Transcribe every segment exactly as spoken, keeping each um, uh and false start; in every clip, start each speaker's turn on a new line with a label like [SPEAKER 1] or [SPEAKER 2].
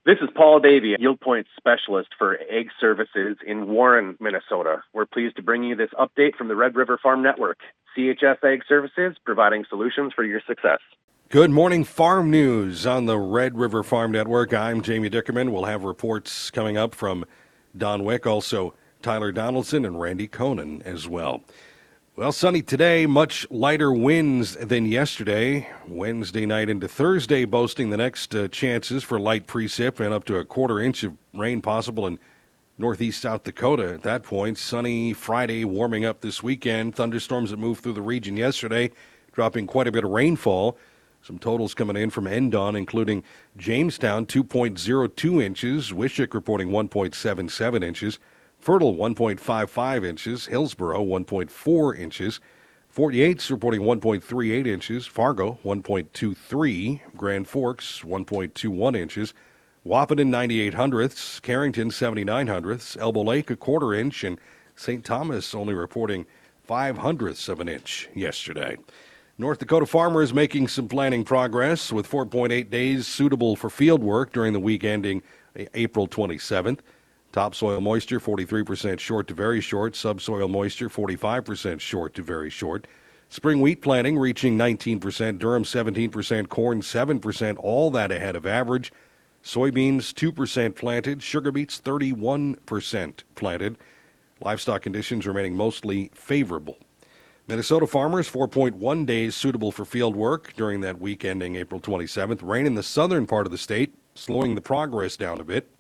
[SPEAKER 1] This is Paul Davey, Yield Point Specialist for Egg Services in Warren, Minnesota. We're pleased to bring you this update from the Red River Farm Network. C H S Egg Services, providing solutions for your success.
[SPEAKER 2] Good morning, farm news on the Red River Farm Network. I'm Jamie Dickerman. We'll have reports coming up from Don Wick, also Tyler Donaldson and Randy Conan as well. Well, sunny today, much lighter winds than yesterday. Wednesday night into Thursday boasting the next uh, chances for light precip and up to a quarter inch of rain possible in northeast South Dakota at that point. Sunny Friday, warming up this weekend. Thunderstorms that moved through the region yesterday, dropping quite a bit of rainfall. Some totals coming in from N D O N, including Jamestown, two point oh two inches. Wishick reporting one point seven seven inches. Fertile, one point five five inches. Hillsboro, one point four inches. forty-eight's reporting one point three eight inches. Fargo, one point two three. Grand Forks, one point two one inches. Wahpeton, ninety-eight hundredths. Carrington, seventy-nine hundredths. Elbow Lake, a quarter inch. And Saint Thomas only reporting five hundredths of an inch yesterday. North Dakota farmers making some planning progress with four point eight days suitable for field work during the week ending April twenty-seventh. Topsoil moisture, forty-three percent short to very short. Subsoil moisture, forty-five percent short to very short. Spring wheat planting reaching nineteen percent. Durum, seventeen percent. Corn, seven percent. All that ahead of average. Soybeans, two percent planted. Sugar beets, thirty-one percent planted. Livestock conditions remaining mostly favorable. Minnesota farmers, four point one days suitable for field work during that week ending April twenty-seventh. Rain in the southern part of the state, slowing the progress down a bit.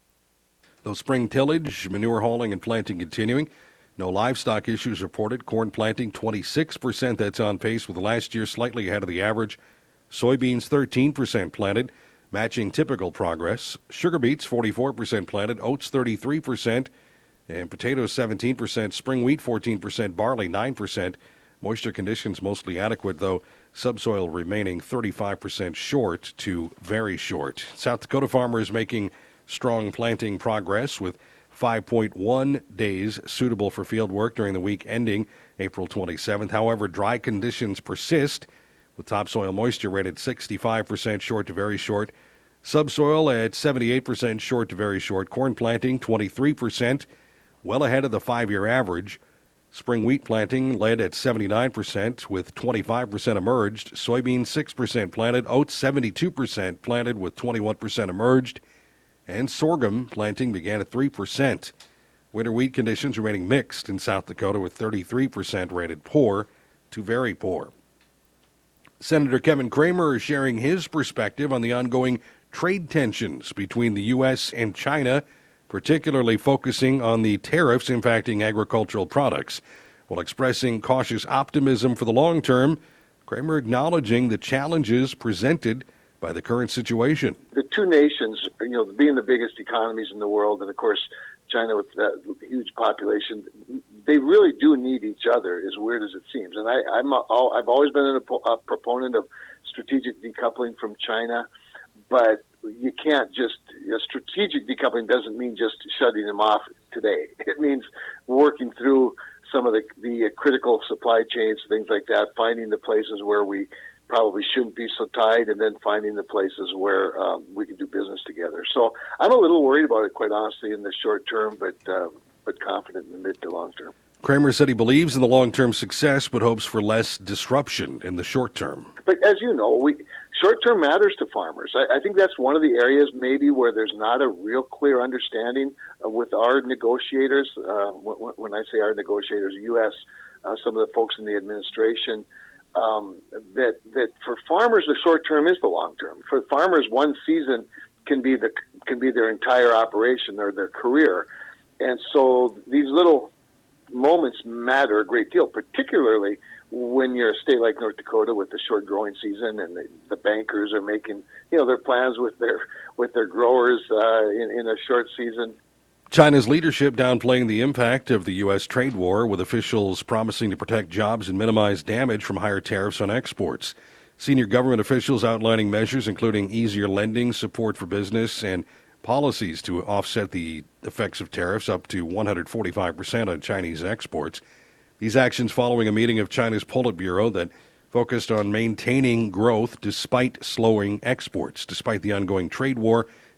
[SPEAKER 2] Though spring tillage, manure hauling, and planting continuing. No livestock issues reported. Corn planting, twenty-six percent. That's on pace with last year, slightly ahead of the average. Soybeans, thirteen percent planted, matching typical progress. Sugar beets, forty-four percent planted. Oats, thirty-three percent. And potatoes, seventeen percent. Spring wheat, fourteen percent. Barley, nine percent. Moisture conditions mostly adequate, though subsoil remaining thirty-five percent short to very short. South Dakota farmers making strong planting progress with five point one days suitable for field work during the week ending April twenty-seventh. However, dry conditions persist with topsoil moisture rated sixty-five percent short to very short. Subsoil at seventy-eight percent short to very short. Corn planting, twenty-three percent, well ahead of the five-year average. Spring wheat planting led at seventy-nine percent with twenty-five percent emerged. Soybeans, six percent planted. Oats, seventy-two percent planted with twenty-one percent emerged. And sorghum planting began at three percent. Winter wheat conditions remaining mixed in South Dakota with thirty-three percent rated poor to very poor. Senator Kevin Cramer is sharing his perspective on the ongoing trade tensions between the U S and China, particularly focusing on the tariffs impacting agricultural products. While expressing cautious optimism for the long term, Cramer acknowledging the challenges presented by the current situation.
[SPEAKER 3] The two nations, you know, being the biggest economies in the world, and of course China with that huge population, they really do need each other, as weird as it seems. And I, I'm a, I've always been a, a proponent of strategic decoupling from China, but you can't just, you know, strategic decoupling doesn't mean just shutting them off today. It means working through some of the, the critical supply chains, things like that, finding the places where we probably shouldn't be so tight, and then finding the places where um, we can do business together. So I'm a little worried about it, quite honestly, in the short term, but uh, but confident in the mid to long term.
[SPEAKER 2] Cramer said he believes in the long-term success, but hopes for less disruption in the short term.
[SPEAKER 3] But as you know, we short term matters to farmers. I, I think that's one of the areas maybe where there's not a real clear understanding uh, with our negotiators. Uh, when, when I say our negotiators, U S, uh, some of the folks in the administration. Um, that that for farmers the short term is the long term. For farmers, one season can be the can be their entire operation or their career, and so these little moments matter a great deal, particularly when you're a state like North Dakota with the short growing season, and the, the bankers are making you know their plans with their with their growers uh, in, in a short season.
[SPEAKER 2] China's leadership downplaying the impact of the U S trade war, with officials promising to protect jobs and minimize damage from higher tariffs on exports. Senior government officials outlining measures including easier lending, support for business, and policies to offset the effects of tariffs up to one hundred forty-five percent on Chinese exports. These actions following a meeting of China's Politburo that focused on maintaining growth despite slowing exports. Despite the ongoing trade war,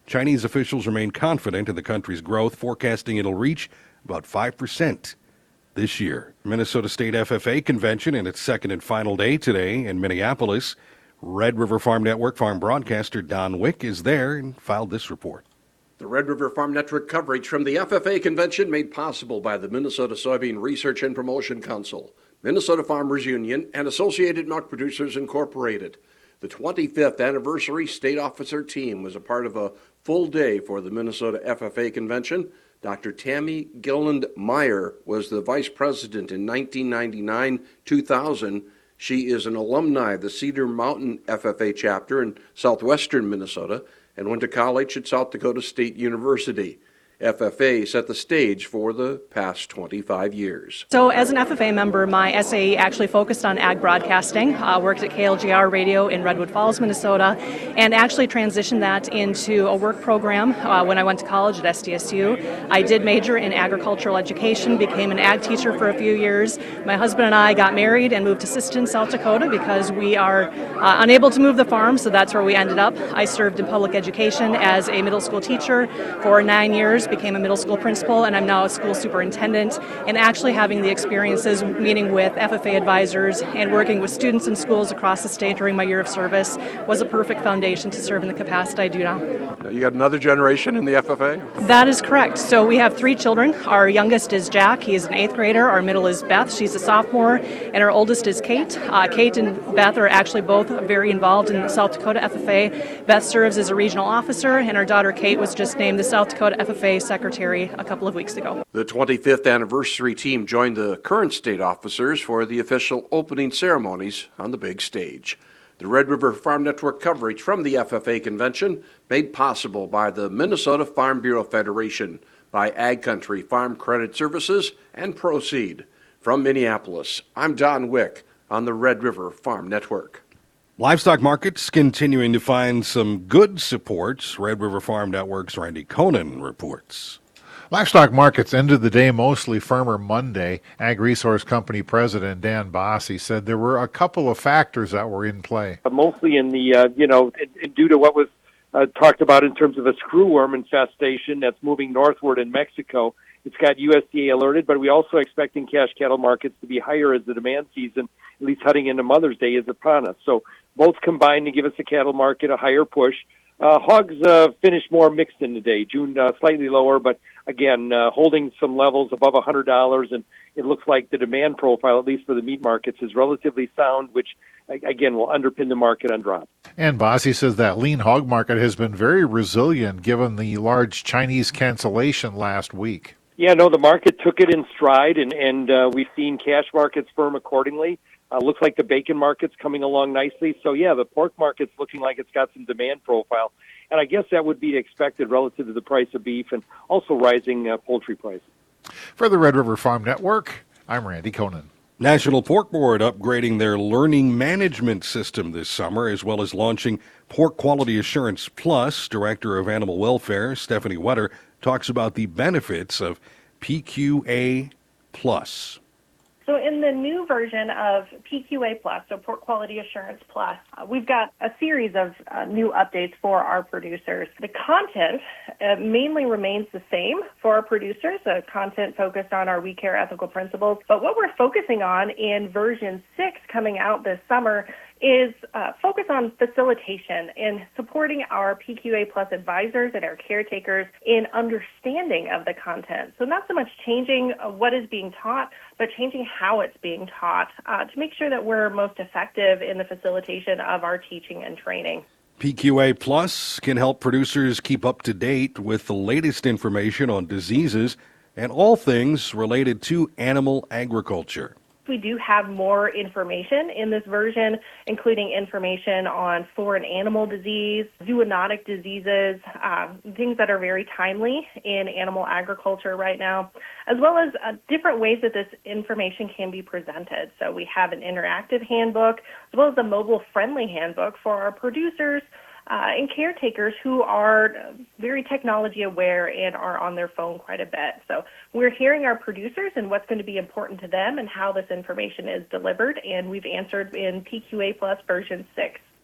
[SPEAKER 2] Chinese officials remain confident in the country's growth, forecasting it'll reach about five percent this year. Minnesota State F F A convention in its second and final day today in Minneapolis. Red River Farm Network farm broadcaster Don Wick is there and filed this report.
[SPEAKER 4] The Red River Farm Network coverage from the F F A convention made possible by the Minnesota Soybean Research and Promotion Council, Minnesota Farmers Union, and Associated Milk Producers Incorporated. The twenty-fifth anniversary state officer team was a part of a full day for the Minnesota F F A convention. Doctor Tammy Gilland Meyer was the vice president in nineteen ninety-nine to two thousand. She is an alumni of the Cedar Mountain F F A chapter in southwestern Minnesota and went to college at South Dakota State University. F F A set the stage for the past twenty-five years.
[SPEAKER 5] So as an F F A member, my S A E actually focused on ag broadcasting, uh, worked at K L G R Radio in Redwood Falls, Minnesota, and actually transitioned that into a work program uh, when I went to college at S D S U. I did major in agricultural education, became an ag teacher for a few years. My husband and I got married and moved to Sisseton, South Dakota because we are uh, unable to move the farm, so that's where we ended up. I served in public education as a middle school teacher for nine years, became a middle school principal, and I'm now a school superintendent. And actually having the experiences meeting with F F A advisors and working with students in schools across the state during my year of service was a perfect foundation to serve in the capacity I do now.
[SPEAKER 4] Now you got another generation in the F F A?
[SPEAKER 5] That is correct. So we have three children. Our youngest is Jack. He is an eighth grader. Our middle is Beth. She's a sophomore. And our oldest is Kate. Uh, Kate and Beth are actually both very involved in the South Dakota F F A. Beth serves as a regional officer, and our daughter Kate was just named the South Dakota F F A secretary a couple of weeks ago.
[SPEAKER 4] The twenty-fifth anniversary team joined the current state officers for the official opening ceremonies on the big stage. The Red River Farm Network coverage from the F F A convention made possible by the Minnesota Farm Bureau Federation, by Ag Country Farm Credit Services, and Proceed. From Minneapolis, I'm Don Wick on the Red River Farm Network.
[SPEAKER 2] Livestock markets continuing to find some good support. Red River Farm Network's Randy Koenen reports.
[SPEAKER 6] Livestock markets ended the day mostly firmer Monday. Ag Resource Company President Dan Bossy said there were a couple of factors that were in play.
[SPEAKER 7] Mostly in the, uh, you know, due to what was uh, talked about in terms of a screwworm infestation that's moving northward in Mexico. It's got U S D A alerted, but we also expecting cash cattle markets to be higher as the demand season, at least heading into Mother's Day, is upon us. So both combined to give us a cattle market a higher push. Uh, hogs uh, finished more mixed in the day. June uh, slightly lower, but again, uh, holding some levels above one hundred dollars, and it looks like the demand profile, at least for the meat markets, is relatively sound, which, again, will underpin the market on drop.
[SPEAKER 6] And Bossy says that lean hog market has been very resilient given the large Chinese cancellation last week.
[SPEAKER 7] Yeah, no, the market took it in stride, and, and uh, we've seen cash markets firm accordingly. Uh, looks like the bacon market's coming along nicely. So, yeah, the pork market's looking like it's got some demand profile. And I guess that would be expected relative to the price of beef and also rising uh, poultry prices.
[SPEAKER 6] For the Red River Farm Network, I'm Randy Koenen.
[SPEAKER 2] National Pork Board upgrading their learning management system this summer, as well as launching Pork Quality Assurance Plus. Director of Animal Welfare, Stephanie Wetter, talks about the benefits of P Q A Plus.
[SPEAKER 8] So in the new version of P Q A Plus, so Pork Quality Assurance Plus, uh, we've got a series of uh, new updates for our producers. The content uh, mainly remains the same for our producers, uh, content focused on our We Care ethical principles. But what we're focusing on in version six coming out this summer is uh, focus on facilitation and supporting our P Q A Plus advisors and our caretakers in understanding of the content. So not so much changing uh, what is being taught, but changing how it's being taught uh, to make sure that we're most effective in the facilitation of our teaching and training.
[SPEAKER 2] P Q A Plus can help producers keep up to date with the latest information on diseases and all things related to animal agriculture.
[SPEAKER 8] We do have more information in this version, including information on foreign animal disease, zoonotic diseases, um, things that are very timely in animal agriculture right now, as well as uh, different ways that this information can be presented. So we have an interactive handbook, as well as a mobile-friendly handbook for our producers Uh, and caretakers who are very technology aware and are on their phone quite a bit. So we're hearing our producers and what's going to be important to them and how this information is delivered, and we've answered in P Q A Plus version six.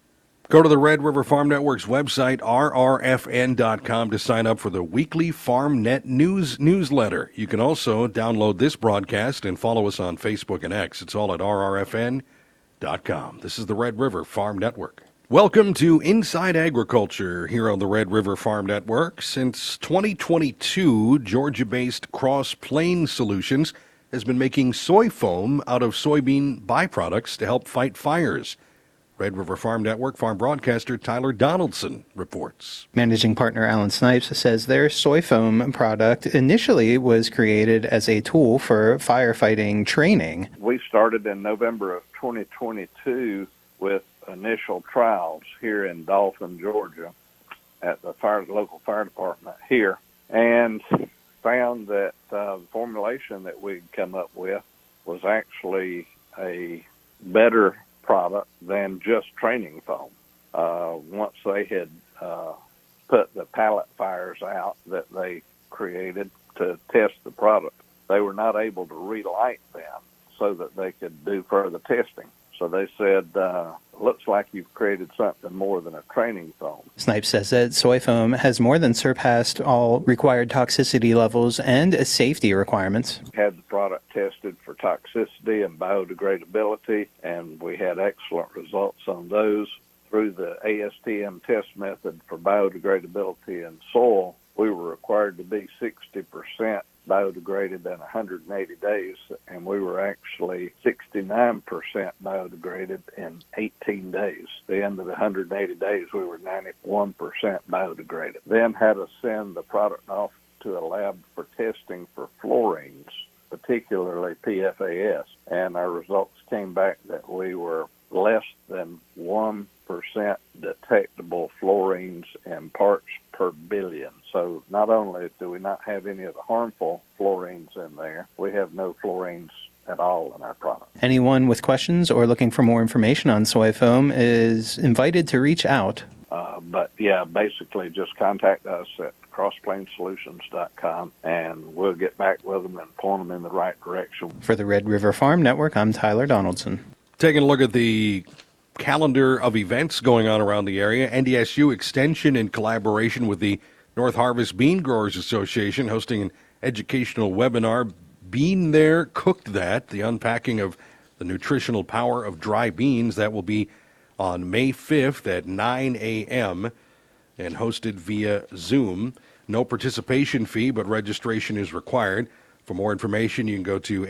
[SPEAKER 2] Go to the Red River Farm Network's website, R R F N dot com, to sign up for the weekly FarmNet News newsletter. You can also download this broadcast and follow us on Facebook and X. It's all at R R F N dot com. This is the Red River Farm Network. Welcome to Inside Agriculture here on the Red River Farm Network. Since twenty twenty-two, Georgia-based Cross Plains Solutions has been making soy foam out of soybean byproducts to help fight fires. Red River Farm Network farm broadcaster Tyler Donaldson reports.
[SPEAKER 9] Managing partner Alan Snipes says their soy foam product initially was created as a tool for firefighting training.
[SPEAKER 10] We started in November of twenty twenty-two with initial trials here in Dalton, Georgia, at the fire, local fire department here, and found that uh, the formulation that we'd come up with was actually a better product than just training foam. Uh, once they had uh, put the pallet fires out that they created to test the product, they were not able to relight them so that they could do further testing. So they said, uh, looks like you've created something more than a training foam.
[SPEAKER 9] Snipes says that soy foam has more than surpassed all required toxicity levels and safety requirements.
[SPEAKER 10] Had the product tested for toxicity and biodegradability, and we had excellent results on those. Through the A S T M test method for biodegradability in soil, we were required to be sixty percent biodegraded in one hundred eighty days, and we were actually sixty-nine percent biodegraded in eighteen days. At the end of the one hundred eighty days, we were ninety-one percent biodegraded. Then had to send the product off to a lab for testing for fluorines, particularly P F A S, and our results came back that we were less than one percent detectable fluorines in parts per billion. So not only do we not have any of the harmful fluorines in there, we have no fluorines at all in our product.
[SPEAKER 9] Anyone with questions or looking for more information on soy foam is invited to reach out.
[SPEAKER 10] Uh, but yeah, basically just contact us at cross plains solutions dot com and we'll get back with them and point them in the right direction.
[SPEAKER 9] For the Red River Farm Network, I'm Tyler Donaldson.
[SPEAKER 2] Taking a look at the calendar of events going on around the area, N D S U Extension, in collaboration with the North Harvest Bean Growers Association, hosting an educational webinar, Bean There, Cooked That, the unpacking of the nutritional power of dry beans. That will be on May fifth at nine a.m. and hosted via Zoom. No participation fee, but registration is required. For more information, you can go to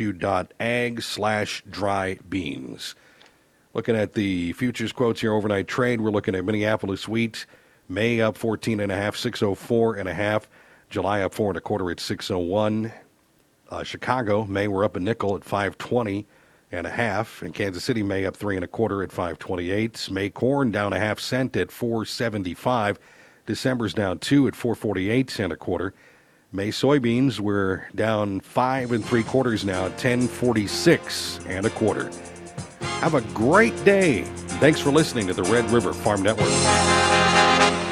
[SPEAKER 2] ndsu.ag slash dry beans. Looking at the futures quotes here, overnight trade, we're looking at Minneapolis wheat, May up fourteen and a half, six oh four and a half. July up four and a quarter at six oh one. Uh, Chicago, May we're up a nickel at five twenty and a half. And Kansas City, May up three and a quarter at five twenty-eight. May corn down a half cent at four seventy-five. December's down two at four forty-eight and a quarter. May soybeans, we're down five and three quarters now at ten forty-six and a quarter. Have a great day. Thanks for listening to the Red River Farm Network.